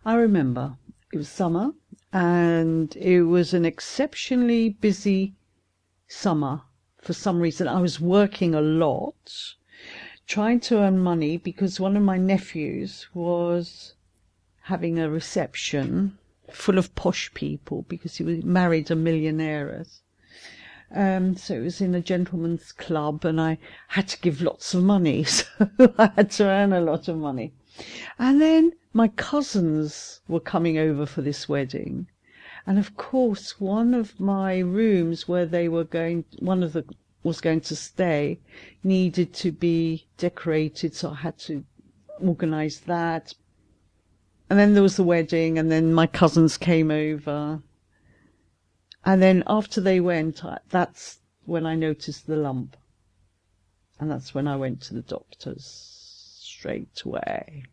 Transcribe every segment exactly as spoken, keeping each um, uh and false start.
I remember it was summer, and it was an exceptionally busy summer. For some reason, I was working a lot, trying to earn money because one of my nephews was having a reception full of posh people because he was married a millionaires. Um, so it was in a gentleman's club, and I had to give lots of money, so I had to earn a lot of money. And then my cousins were coming over for this wedding. And of course, one of my rooms where they were going, one of the was going to stay, needed to be decorated, so I had to organise that. And then there was the wedding, and then my cousins came over. And then after they went, I, that's when I noticed the lump. And that's when I went to the doctors straight away.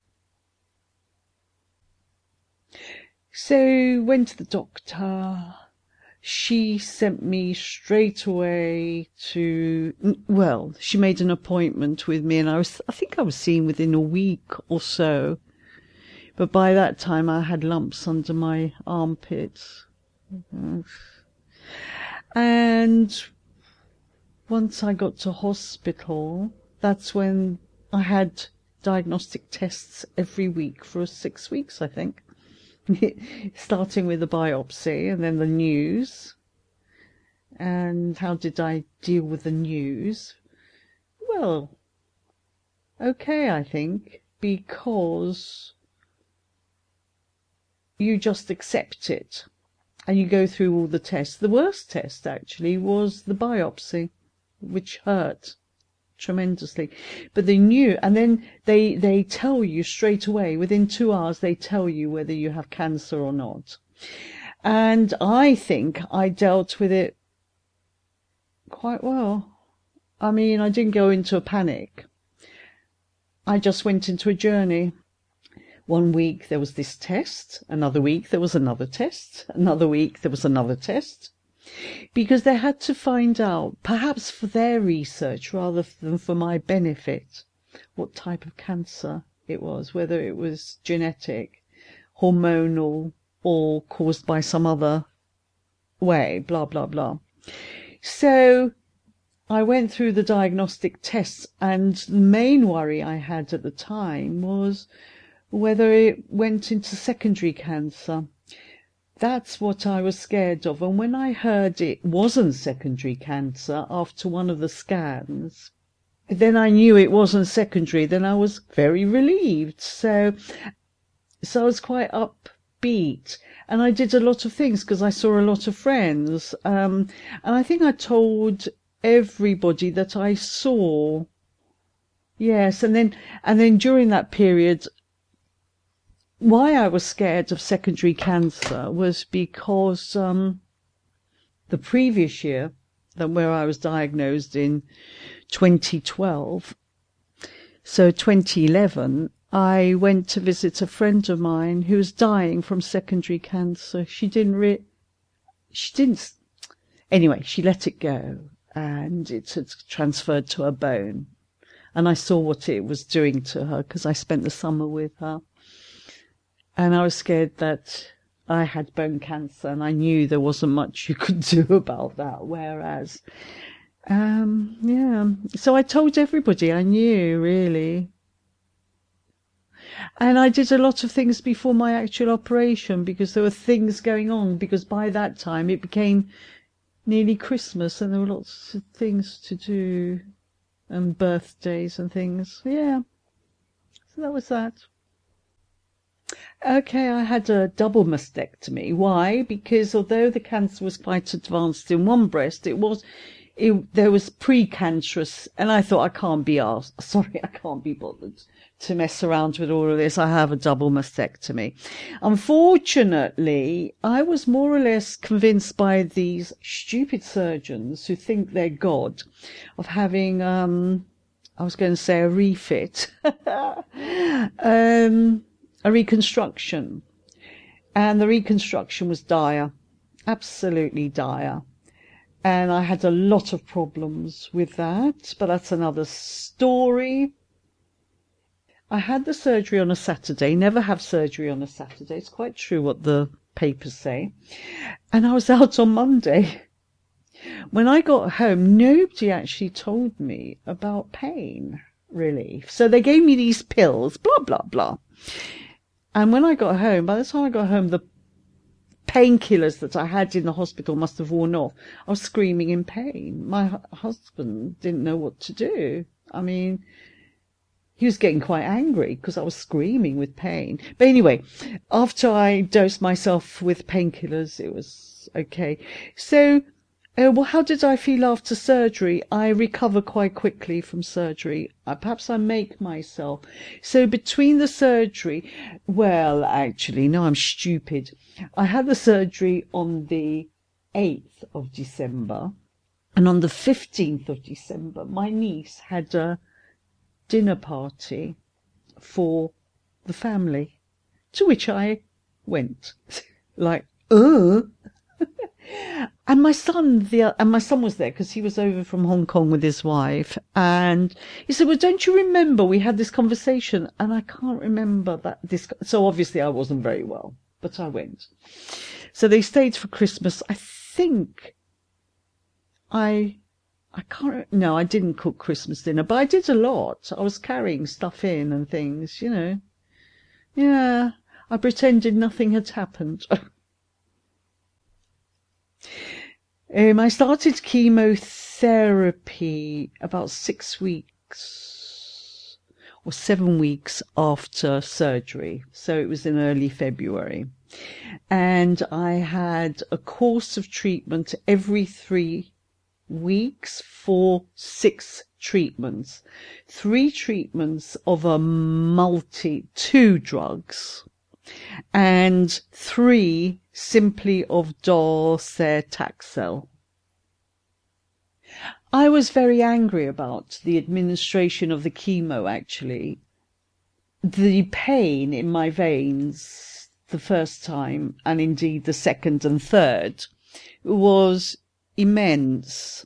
So went to the doctor. She sent me straight away to, well, she made an appointment with me, and I was, I think I was seen within a week or so. But by that time I had lumps under my armpits. And once I got to hospital, that's when I had diagnostic tests every week for six weeks, I think. Starting with the biopsy and then the news. And how did I deal with the news? Well, okay, I think, because you just accept it and you go through all the tests. The worst test, actually, was the biopsy, which hurt tremendously. But they knew, and then they they tell you straight away, within two hours, they tell you whether you have cancer or not. And I think I dealt with it quite well. I mean, I didn't go into a panic. I just went into a journey. One week there was this test, another week there was another test, another week there was another test. Because they had to find out, perhaps for their research rather than for my benefit, what type of cancer it was, whether it was genetic, hormonal, or caused by some other way, blah, blah, blah. So I went through the diagnostic tests, and the main worry I had at the time was whether it went into secondary cancer. That's what I was scared of. And when I heard it wasn't secondary cancer after one of the scans, then I knew it wasn't secondary. Then I was very relieved. So, so I was quite upbeat. And I did a lot of things because I saw a lot of friends. Um, and I think I told everybody that I saw. Yes. And then, and then during that period, why I was scared of secondary cancer was because um, the previous year, that where I was diagnosed in twenty twelve, so twenty eleven, I went to visit a friend of mine who was dying from secondary cancer. She didn't re- she didn't, anyway, she let it go, and it had transferred to her bone. And I saw what it was doing to her because I spent the summer with her. And I was scared that I had bone cancer, and I knew there wasn't much you could do about that. Whereas, um, yeah, so I told everybody I knew, really. And I did a lot of things before my actual operation because there were things going on, because by that time it became nearly Christmas and there were lots of things to do and birthdays and things. Yeah, so that was that. Okay, I had a double mastectomy. Why? Because although the cancer was quite advanced in one breast, it was, it, there was precancerous, and I thought, I can't be asked, sorry, I can't be bothered to mess around with all of this. I have a double mastectomy. Unfortunately, I was more or less convinced by these stupid surgeons who think they're God of having, um, I was going to say a refit. um, a reconstruction. And the reconstruction was dire, absolutely dire. And I had a lot of problems with that, but that's another story. I had the surgery on a Saturday. Never have surgery on a Saturday. It's quite true what the papers say. And I was out on Monday. When I got home, nobody actually told me about pain relief. So they gave me these pills, blah, blah, blah. And when I got home, by the time I got home, the painkillers that I had in the hospital must have worn off. I was screaming in pain. My hu- husband didn't know what to do. I mean, he was getting quite angry because I was screaming with pain. But anyway, after I dosed myself with painkillers, it was okay. So, uh, well, how did I feel after surgery? I recover quite quickly from surgery. Uh, perhaps I make myself. So between the surgery, well, actually, no, I'm stupid. I had the surgery on the eighth of December. And on the fifteenth of December, my niece had a dinner party for the family, to which I went. Like, uh and my son, the and my son was there because he was over from Hong Kong with his wife, and he said, "Well, don't you remember we had this conversation?" And I can't remember that. This, so obviously I wasn't very well, but I went. So they stayed for Christmas. I think I, I can't. No, I didn't cook Christmas dinner, but I did a lot. I was carrying stuff in and things, you know. Yeah, I pretended nothing had happened. Um, I started chemotherapy about six weeks or seven weeks after surgery. So it was in early February. And I had a course of treatment every three weeks for six treatments. Three treatments of a multi, two drugs, and three simply of docetaxel. I was very angry about the administration of the chemo, actually. The pain in my veins the first time, and indeed the second and third, was immense.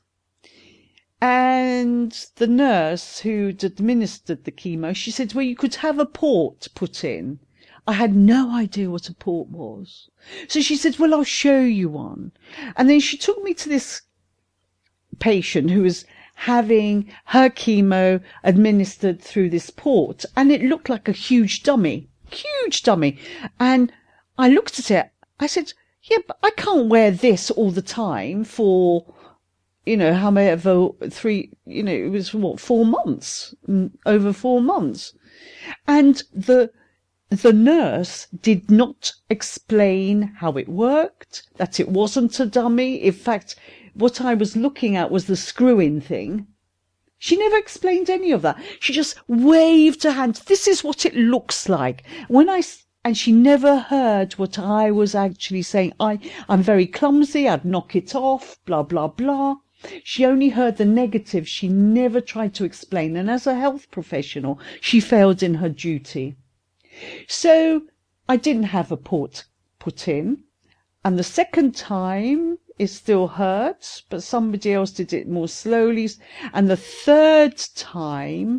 And the nurse who'd administered the chemo, she said, well, you could have a port put in. I had no idea what a port was. So she said, well, I'll show you one. And then she took me to this patient who was having her chemo administered through this port. And it looked like a huge dummy, huge dummy. And I looked at it. I said, yeah, but I can't wear this all the time for, you know, however, three, you know, it was what, four months, over four months. And the, The nurse did not explain how it worked, that it wasn't a dummy. In fact, what I was looking at was the screw-in thing. She never explained any of that. She just waved her hand. This is what it looks like. When I, and she never heard what I was actually saying. I, I'm very clumsy. I'd knock it off, blah, blah, blah. She only heard the negative. She never tried to explain. And as a health professional, she failed in her duty. So I didn't have a port put in, and the second time it still hurt, but somebody else did it more slowly. And the third time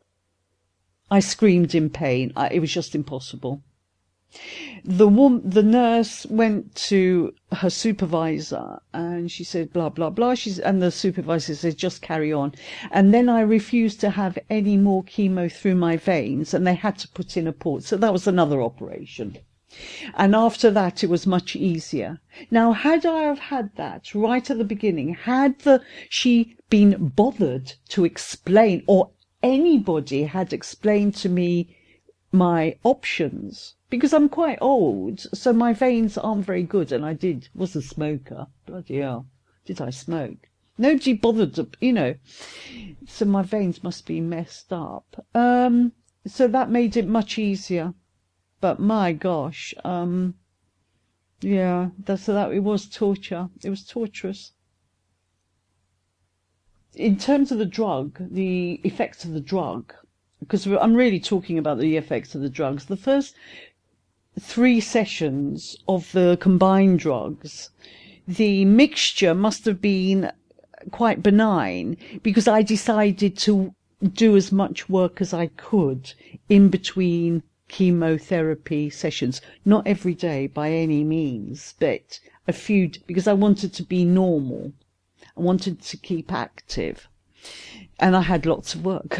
I screamed in pain. I, it was just impossible. The woman, the nurse went to her supervisor and she said, blah, blah, blah. She's, and the supervisor said, just carry on. And then I refused to have any more chemo through my veins and they had to put in a port. So that was another operation. And after that, it was much easier. Now, had I have had that right at the beginning, had the, she been bothered to explain, or anybody had explained to me my options, because I'm quite old, so my veins aren't very good, and I did, was a smoker. Bloody hell, did I smoke? Nobody bothered to, you know, so my veins must be messed up. Um, so that made it much easier. But my gosh, um, yeah, that's, so that, it was torture. It was torturous. In terms of the drug, the effects of the drug, because I'm really talking about the effects of the drugs, the first three sessions of the combined drugs, the mixture must have been quite benign because I decided to do as much work as I could in between chemotherapy sessions. Not every day by any means, but a few, because I wanted to be normal. I wanted to keep active. And I had lots of work.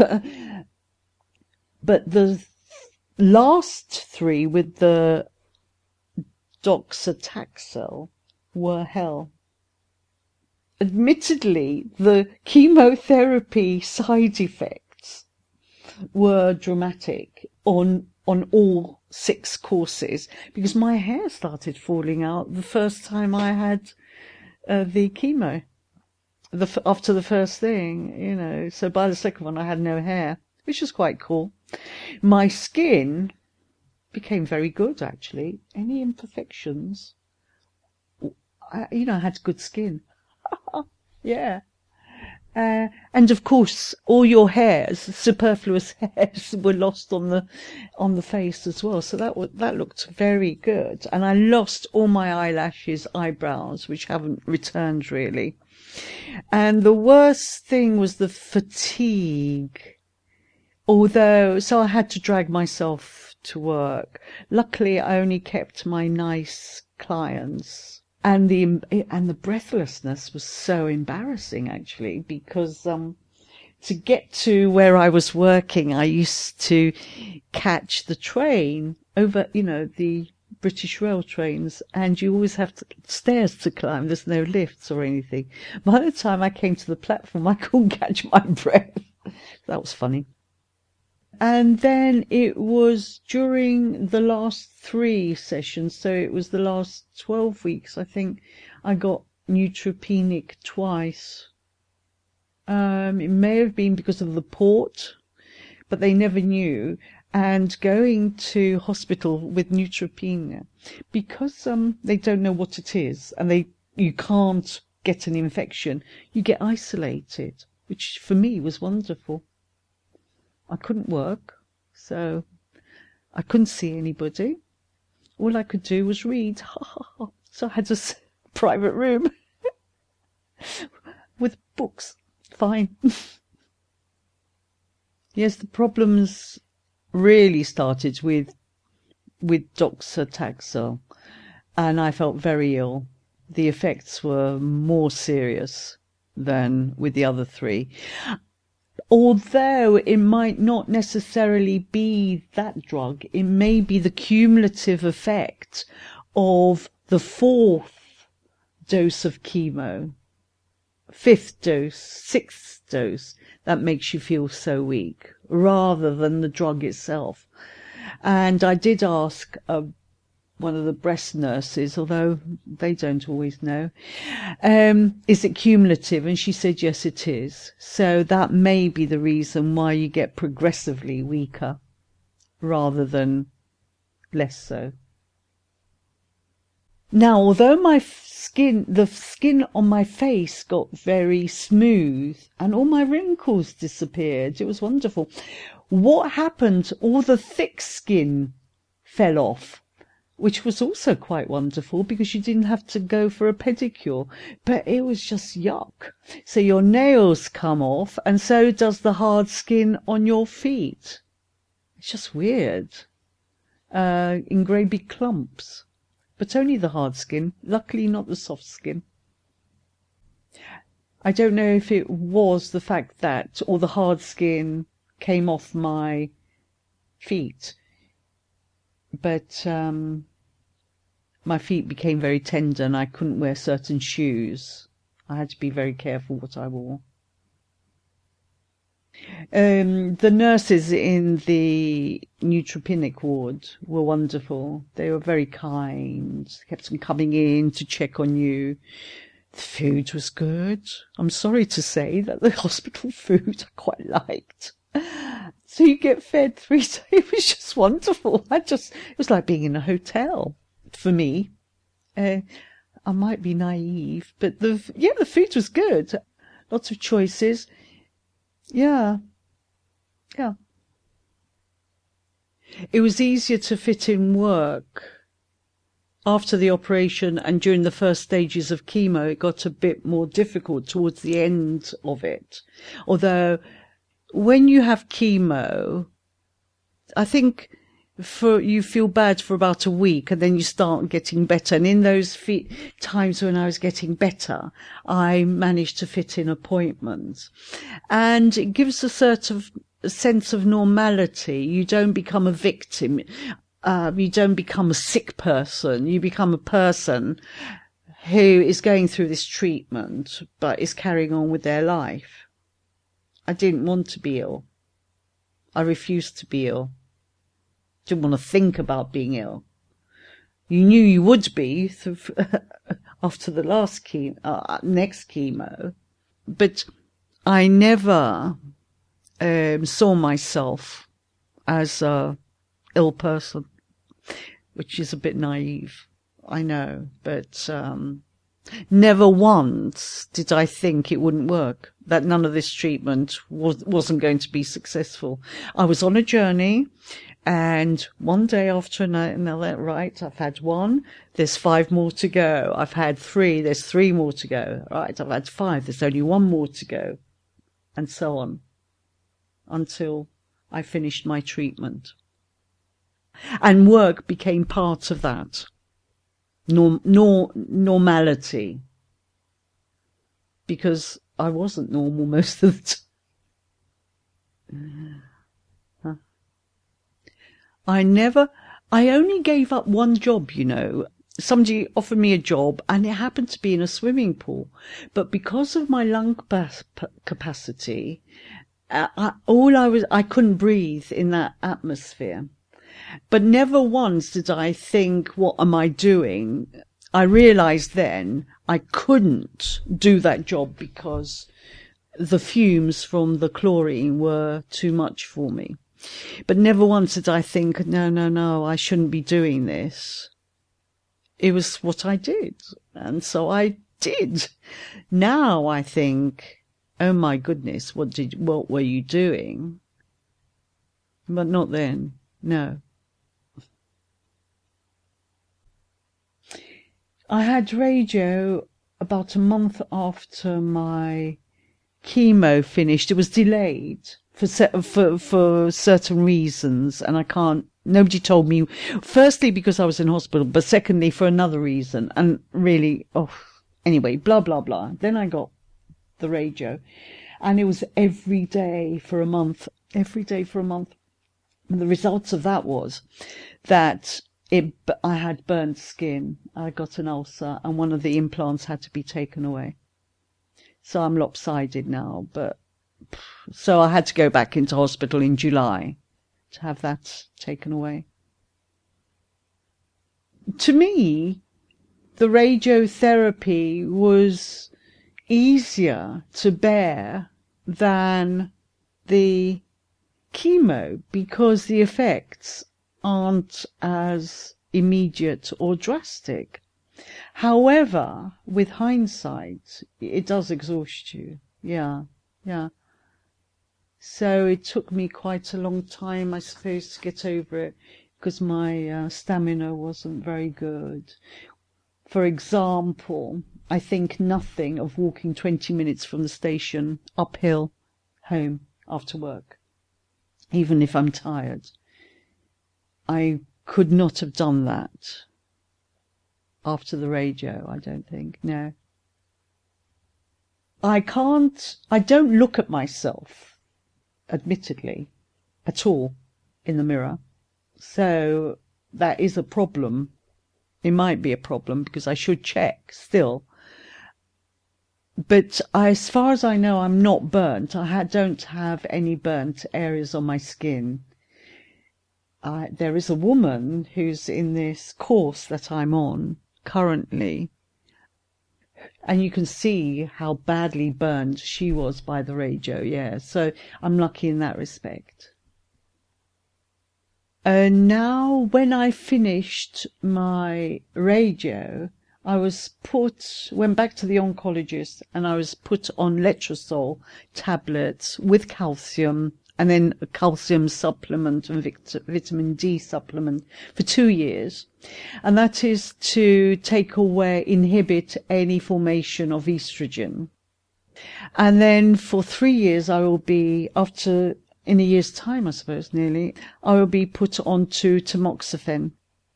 But the last three with the docetaxel were hell. Admittedly, the chemotherapy side effects were dramatic on on all six courses, because my hair started falling out the first time I had uh, the chemo. The after the first thing, you know. So by the second one, I had no hair, which was quite cool. My skin became very good, actually. Any imperfections? I, you know, I had good skin. Yeah. Uh, and of course, all your hairs, superfluous hairs, were lost on the on the face as well. So that that looked very good. And I lost all my eyelashes, eyebrows, which haven't returned really. And the worst thing was the fatigue. Although, so I had to drag myself to work. Luckily, I only kept my nice clients. And the and the breathlessness was so embarrassing, actually, because um, to get to where I was working, I used to catch the train over, you know, the British rail trains, and you always have to, stairs to climb. There's no lifts or anything. By the time I came to the platform, I couldn't catch my breath. That was funny. And then it was during the last three sessions, so it was the last twelve weeks, I think, I got neutropenic twice. Um, it may have been because of the port, but they never knew. And going to hospital with neutropenia, because um, they don't know what it is, and they you can't get an infection, you get isolated, which for me was wonderful. I couldn't work, so I couldn't see anybody. All I could do was read. So I had a private room with books. Fine. Yes, the problems really started with with docetaxel, and I felt very ill. The effects were more serious than with the other three. Although it might not necessarily be that drug, it may be the cumulative effect of the fourth dose of chemo, fifth dose, sixth dose, that makes you feel so weak, rather than the drug itself. And I did ask uh, one of the breast nurses, although they don't always know, um, is it cumulative? And she said, yes, it is. So that may be the reason why you get progressively weaker rather than less so. Now, although my skin, the skin on my face got very smooth and all my wrinkles disappeared, it was wonderful. What happened? All the thick skin fell off, which was also quite wonderful because you didn't have to go for a pedicure, but it was just yuck. So your nails come off, and so does the hard skin on your feet. It's just weird. Uh, in grey big clumps, but only the hard skin, luckily not the soft skin. I don't know if it was the fact that all the hard skin came off my feet, but um, my feet became very tender and I couldn't wear certain shoes. I had to be very careful what I wore. Um, the nurses in the neutropenic ward were wonderful. They were very kind, kept on coming in to check on you. The food was good. I'm sorry to say that the hospital food I quite liked. So you get fed three days. It was just wonderful. I just, it was like being in a hotel for me. Uh, I might be naive, but the, yeah, the food was good. Lots of choices. Yeah. Yeah. It was easier to fit in work after the operation, and during the first stages of chemo, it got a bit more difficult towards the end of it. Although when you have chemo, I think for you feel bad for about a week and then you start getting better. And in those fe- times when I was getting better, I managed to fit in appointments. And it gives a sort of a sense of normality. You don't become a victim. Uh, you don't become a sick person. You become a person who is going through this treatment but is carrying on with their life. I didn't want to be ill. I refused to be ill. Didn't want to think about being ill. You knew you would be after the last chemo, uh, next chemo, but I never um, saw myself as a ill person, which is a bit naive, I know, but um, never once did I think it wouldn't work, that none of this treatment was, wasn't going to be successful. I was on a journey. And one day after another, right, I've had one, there's five more to go. I've had three, there's three more to go. Right, I've had five, there's only one more to go. And so on. Until I finished my treatment. And work became part of that. Norm, nor, normality. Because I wasn't normal most of the time. I never, I only gave up one job, you know. Somebody offered me a job and it happened to be in a swimming pool. But because of my lung capacity, uh, I, all I was, I couldn't breathe in that atmosphere. But never once did I think, what am I doing? I realized then I couldn't do that job because the fumes from the chlorine were too much for me. But never once did I think, no, no, no, I shouldn't be doing this. It was what I did. And so I did. Now I think, oh my goodness, what did, what were you doing? But not then. No. I had radio about a month after my chemo finished. It was delayed. For, for, for certain reasons, and I can't, nobody told me, firstly because I was in hospital, but secondly for another reason, and really, oh, anyway, blah, blah, blah. Then I got the radio, and it was every day for a month, every day for a month. And the results of that was that it, I had burnt skin, I got an ulcer, and one of the implants had to be taken away. So I'm lopsided now, but so I had to go back into hospital in July to have that taken away. To me, the radiotherapy was easier to bear than the chemo because the effects aren't as immediate or drastic. However, with hindsight, it does exhaust you. Yeah, yeah. So it took me quite a long time, I suppose, to get over it because my uh, stamina wasn't very good. For example, I think nothing of walking twenty minutes from the station uphill home after work, even if I'm tired. I could not have done that after the radio, I don't think, no. I can't, I don't look at myself, admittedly, at all in the mirror. So that is a problem. It might be a problem because I should check still. But I, as far as I know, I'm not burnt. I ha- don't have any burnt areas on my skin. I, there is a woman who's in this course that I'm on currently, and you can see how badly burned she was by the radio, yeah. So I'm lucky in that respect. And now, when I finished my radio, I was put, went back to the oncologist, and I was put on letrozole tablets with calcium, and then a calcium supplement and vitamin D supplement for two years. And that is to take away, inhibit any formation of estrogen. And then for three years, I will be, after, in a year's time, I suppose, nearly, I will be put onto tamoxifen.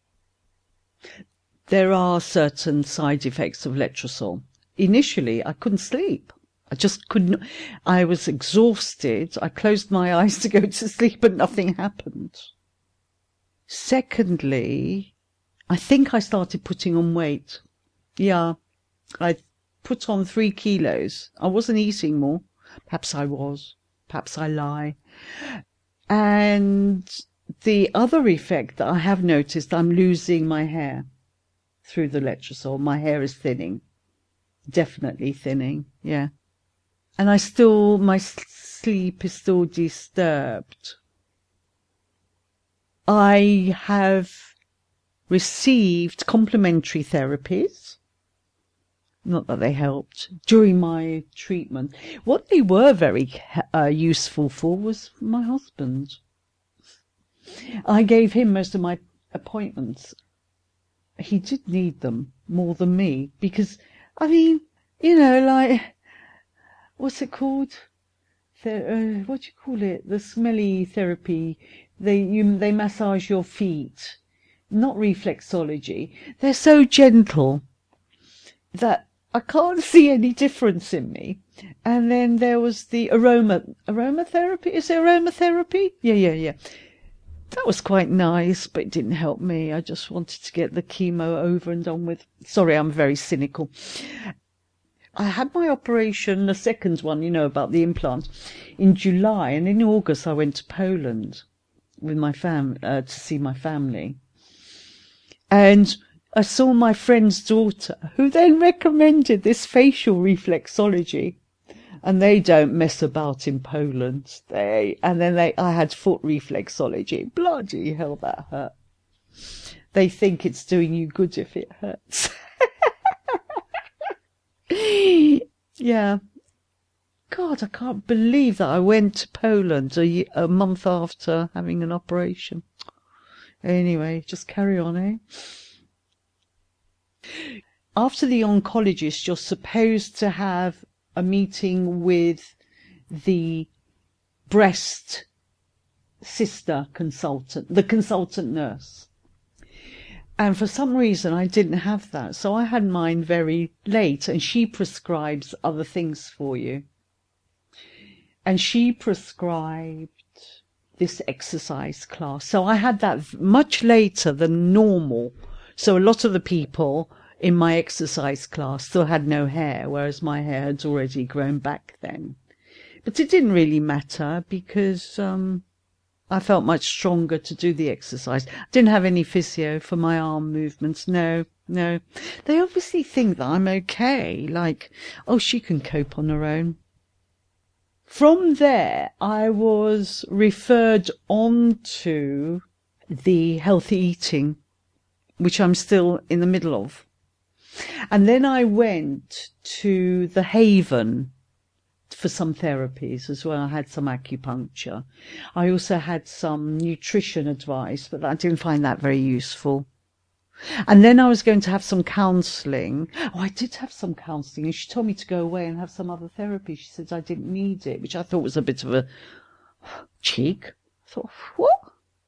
There are certain side effects of letrozole. Initially, I couldn't sleep. I just couldn't. I was exhausted. I closed my eyes to go to sleep, but nothing happened. Secondly, I think I started putting on weight. Yeah, I put on three kilos. I wasn't eating more. Perhaps I was. Perhaps I lie. And the other effect that I have noticed, I'm losing my hair through the letrozole. My hair is thinning. Definitely thinning, yeah. And I still, my sleep is still disturbed. I have received complementary therapies. Not that they helped during my treatment. What they were very uh, useful for was my husband. I gave him most of my appointments. He did need them more than me because, I mean, you know, like, what's it called? The, uh, what do you call it? The smelly therapy. They you they massage your feet. Not reflexology. They're so gentle that I can't see any difference in me. And then there was the aroma aromatherapy. Is it aromatherapy? Yeah, yeah, yeah. That was quite nice, but it didn't help me. I just wanted to get the chemo over and done with. Sorry, I'm very cynical. I had my operation, the second one, you know, about the implant, in July. And in August, I went to Poland with my fam uh, to see my family. And I saw my friend's daughter, who then recommended this facial reflexology. And they don't mess about in Poland. They and then they, I had foot reflexology. Bloody hell, that hurt. They think it's doing you good if it hurts. Yeah. God, I can't believe that I went to Poland a, a month after having an operation. Anyway, just carry on, eh? After the oncologist, you're supposed to have a meeting with the breast sister consultant, the consultant nurse. And for some reason, I didn't have that. So I had mine very late, and she prescribes other things for you. And she prescribed this exercise class. So I had that much later than normal. So a lot of the people in my exercise class still had no hair, whereas my hair had already grown back then. But it didn't really matter because um, I felt much stronger to do the exercise. I didn't have any physio for my arm movements. No, no. They obviously think that I'm okay. Like, oh, she can cope on her own. From there, I was referred on to the healthy eating, which I'm still in the middle of. And then I went to the Haven for some therapies as well. I had some acupuncture. I also had some nutrition advice, but I didn't find that very useful. And then I was going to have some counselling. Oh, I did have some counselling, and she told me to go away and have some other therapy. She said I didn't need it, which I thought was a bit of a cheek. I thought, what?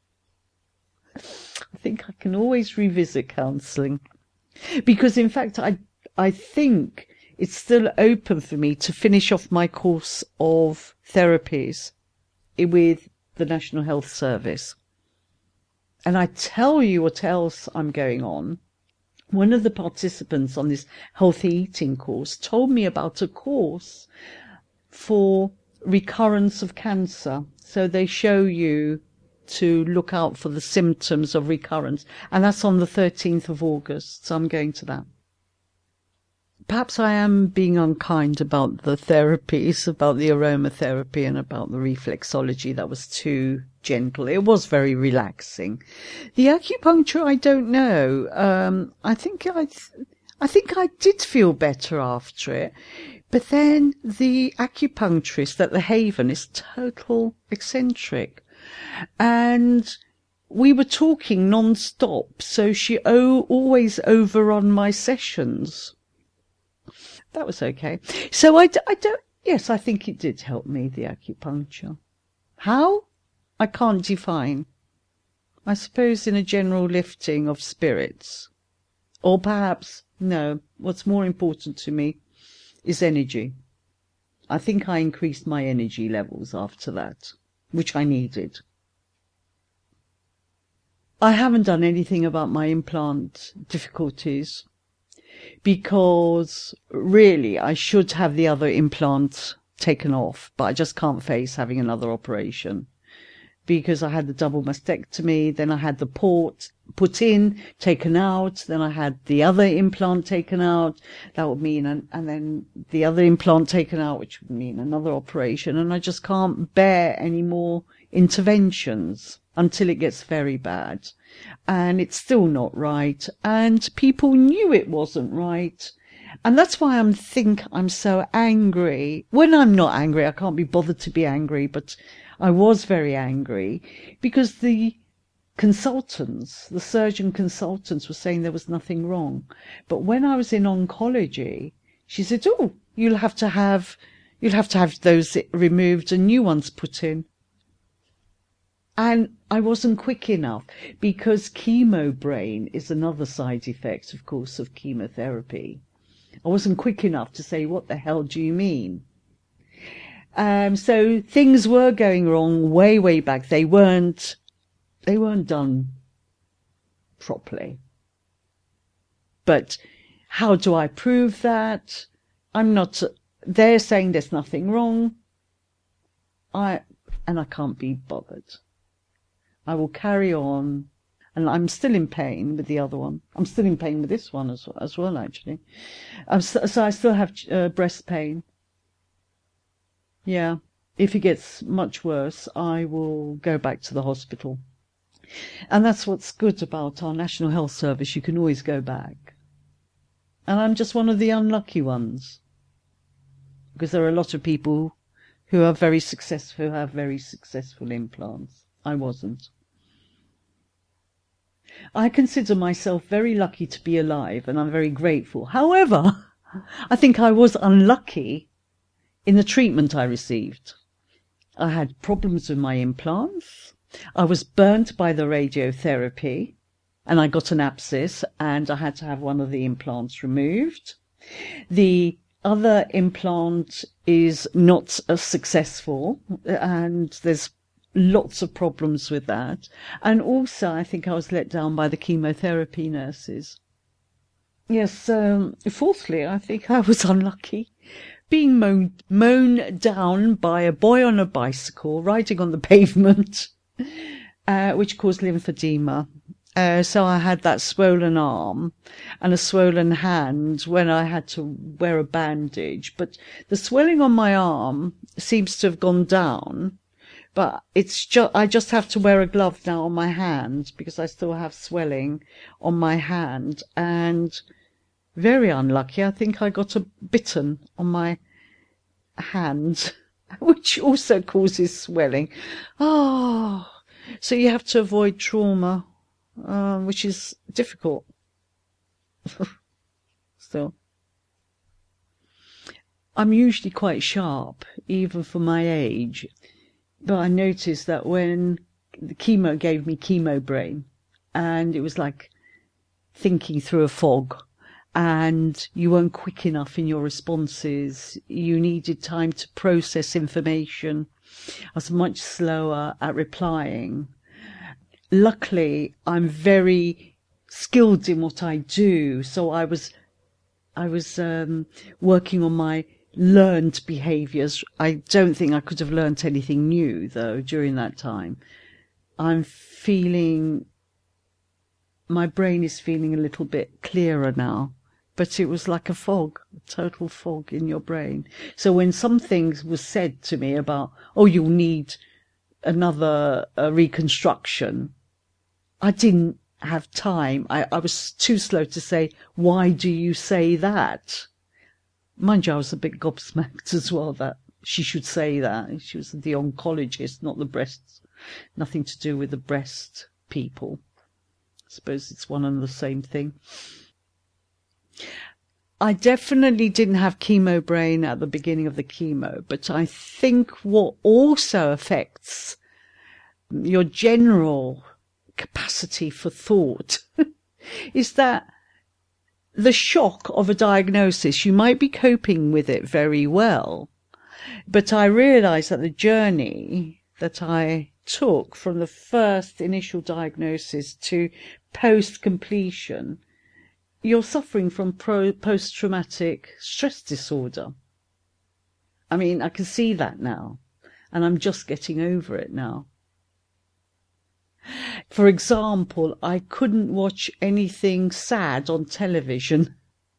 I think I can always revisit counselling. Because, in fact, I I think it's still open for me to finish off my course of therapies with the National Health Service. And I tell you what else I'm going on. One of the participants on this healthy eating course told me about a course for recurrence of cancer. So they show you to look out for the symptoms of recurrence. And that's on the thirteenth of August. So I'm going to that. Perhaps I am being unkind about the therapies, about the aromatherapy and about the reflexology. That was too gentle. It was very relaxing. The acupuncture, I don't know. Um, I think I, th- I think I did feel better after it. But then the acupuncturist at the Haven is total eccentric. And we were talking non-stop, so she o- always overrun my sessions. that was okay. So I, I don't, yes, I think it did help me, the acupuncture. How? I can't define. I suppose in a general lifting of spirits. Or perhaps, no, what's more important to me is energy. I think I increased my energy levels after that, which I needed. I haven't done anything about my implant difficulties because really I should have the other implant taken off, but I just can't face having another operation because I had the double mastectomy, then I had the port put in, taken out, then I had the other implant taken out. That would mean, an, and then the other implant taken out, which would mean another operation, and I just can't bear any more interventions until it gets very bad. And it's still not right, and people knew it wasn't right. And that's why I think I'm so angry. When I'm not angry, I can't be bothered to be angry, but I was very angry because the consultants, the surgeon consultants were saying there was nothing wrong. But when I was in oncology, she said, oh, you'll have to have, you'll have to have those removed and new ones put in. And I wasn't quick enough because chemo brain is another side effect, of course, of chemotherapy. I wasn't quick enough to say, what the hell do you mean? Um, so things were going wrong way, way back. They weren't, they weren't done properly. But how do I prove that? I'm not, they're saying there's nothing wrong. I, and I can't be bothered. I will carry on. And I'm still in pain with the other one. I'm still in pain with this one as, as well, actually. I'm so, so I still have uh, breast pain. Yeah. If it gets much worse, I will go back to the hospital. And that's what's good about our National Health Service. You can always go back. And I'm just one of the unlucky ones. Because there are a lot of people who are very successful, who have very successful implants. I wasn't. I consider myself very lucky to be alive, and I'm very grateful. However, I think I was unlucky in the treatment I received. I had problems with my implants. I was burnt by the radiotherapy, and I got an abscess, and I had to have one of the implants removed. The other implant is not as successful, and there's lots of problems with that. And also, I think I was let down by the chemotherapy nurses. Yes, um, fourthly, I think I was unlucky. Being mown, mown down by a boy on a bicycle, riding on the pavement, uh, which caused lymphedema. Uh, so I had that swollen arm and a swollen hand when I had to wear a bandage. But the swelling on my arm seems to have gone down. But it's just, I just have to wear a glove now on my hand because I still have swelling on my hand. And very unlucky, I think I got a bitten on my hand, which also causes swelling. Oh, so you have to avoid trauma, uh, which is difficult. Still. I'm usually quite sharp, even for my age. But I noticed that when the chemo gave me chemo brain, and it was like thinking through a fog, and you weren't quick enough in your responses. You needed time to process information. I was much slower at replying. Luckily, I'm very skilled in what I do, so I was, I was um, working on my learned behaviours. I don't think I could have learnt anything new, though, during that time. I'm feeling, my brain is feeling a little bit clearer now, but it was like a fog, a total fog in your brain. So when something was said to me about, oh, you'll need another uh, reconstruction, I didn't have time. I, I was too slow to say, why do you say that? Mind you, I was a bit gobsmacked as well that she should say that. She was the oncologist, not the breasts. Nothing to do with the breast people. I suppose it's one and the same thing. I definitely didn't have chemo brain at the beginning of the chemo, but I think what also affects your general capacity for thought is that the shock of a diagnosis, you might be coping with it very well, but I realised that the journey that I took from the first initial diagnosis to post-completion, you're suffering from pro- post-traumatic stress disorder. I mean, I can see that now, and I'm just getting over it now. For example, I couldn't watch anything sad on television.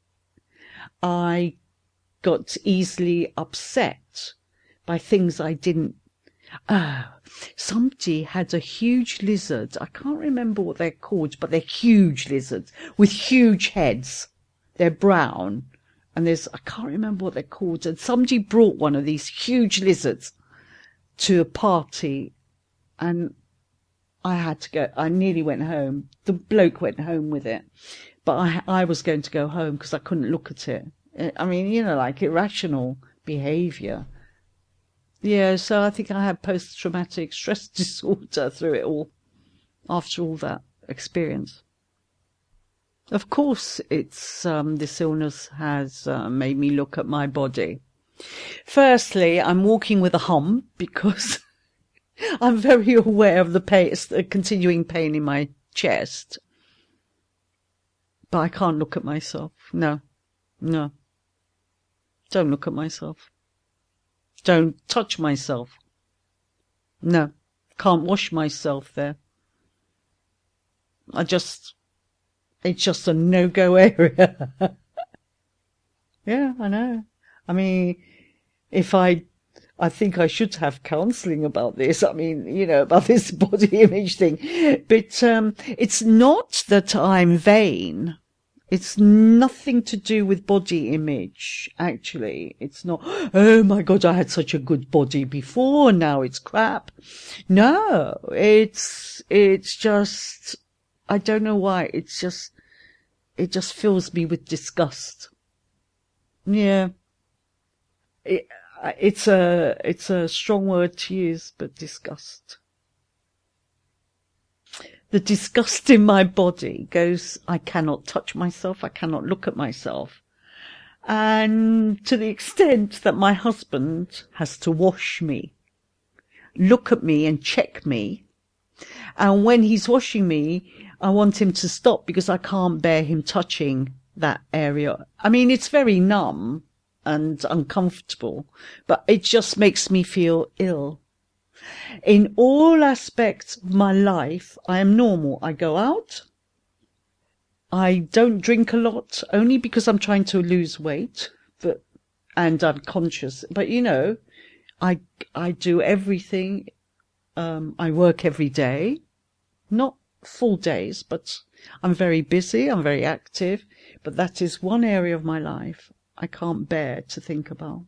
I got easily upset by things I didn't. Ah, somebody had a huge lizard. I can't remember what they're called, but they're huge lizards with huge heads. They're brown, and there's I can't remember what they're called. And somebody brought one of these huge lizards to a party, and I had to go. I nearly went home. The bloke went home with it, but I I was going to go home because I couldn't look at it. I mean, you know, like irrational behaviour. Yeah, so I think I had post-traumatic stress disorder through it all, after all that experience. Of course, it's um, this illness has uh, made me look at my body. Firstly, I'm walking with a hump because I'm very aware of the pain, the continuing pain in my chest. But I can't look at myself. No, no. Don't look at myself. Don't touch myself. No, can't wash myself there. I just, it's just a no-go area. Yeah, I know. I mean, if I, I think I should have counselling about this. I mean, you know, about this body image thing. But um, it's not that I'm vain. It's nothing to do with body image, actually. It's not, oh my God, I had such a good body before, now it's crap. No, it's, it's just, I don't know why, it's just, it just fills me with disgust. Yeah. It, it's a, it's a strong word to use, but disgust. The disgust in my body goes, I cannot touch myself, I cannot look at myself. And to the extent that my husband has to wash me, look at me and check me. And when he's washing me, I want him to stop because I can't bear him touching that area. I mean, it's very numb and uncomfortable, but it just makes me feel ill. In all aspects of my life, I am normal. I go out. I don't drink a lot, only because I'm trying to lose weight, but, and I'm conscious. But, you know, I, I do everything. Um, I work every day, not full days, but I'm very busy. I'm very active, but that is one area of my life I can't bear to think about.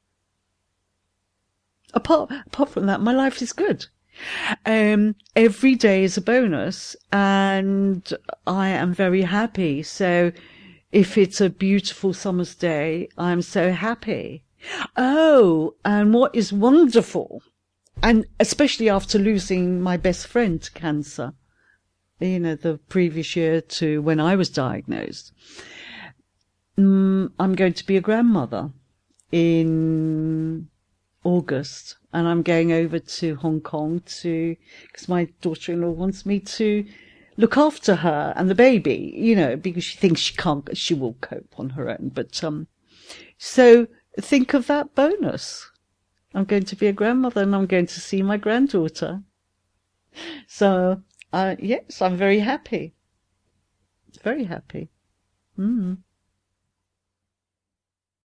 Apart, apart from that, my life is good. Um, every day is a bonus, and I am very happy. So if it's a beautiful summer's day, I'm so happy. Oh, and what is wonderful, and especially after losing my best friend to cancer, you know, the previous year to when I was diagnosed, um, I'm going to be a grandmother in August, and I'm going over to Hong Kong to, because my daughter-in-law wants me to look after her and the baby, you know, because she thinks she can't, she will cope on her own. But, um, so think of that bonus. I'm going to be a grandmother and I'm going to see my granddaughter. So, uh, yes, I'm very happy. Very happy. Mm.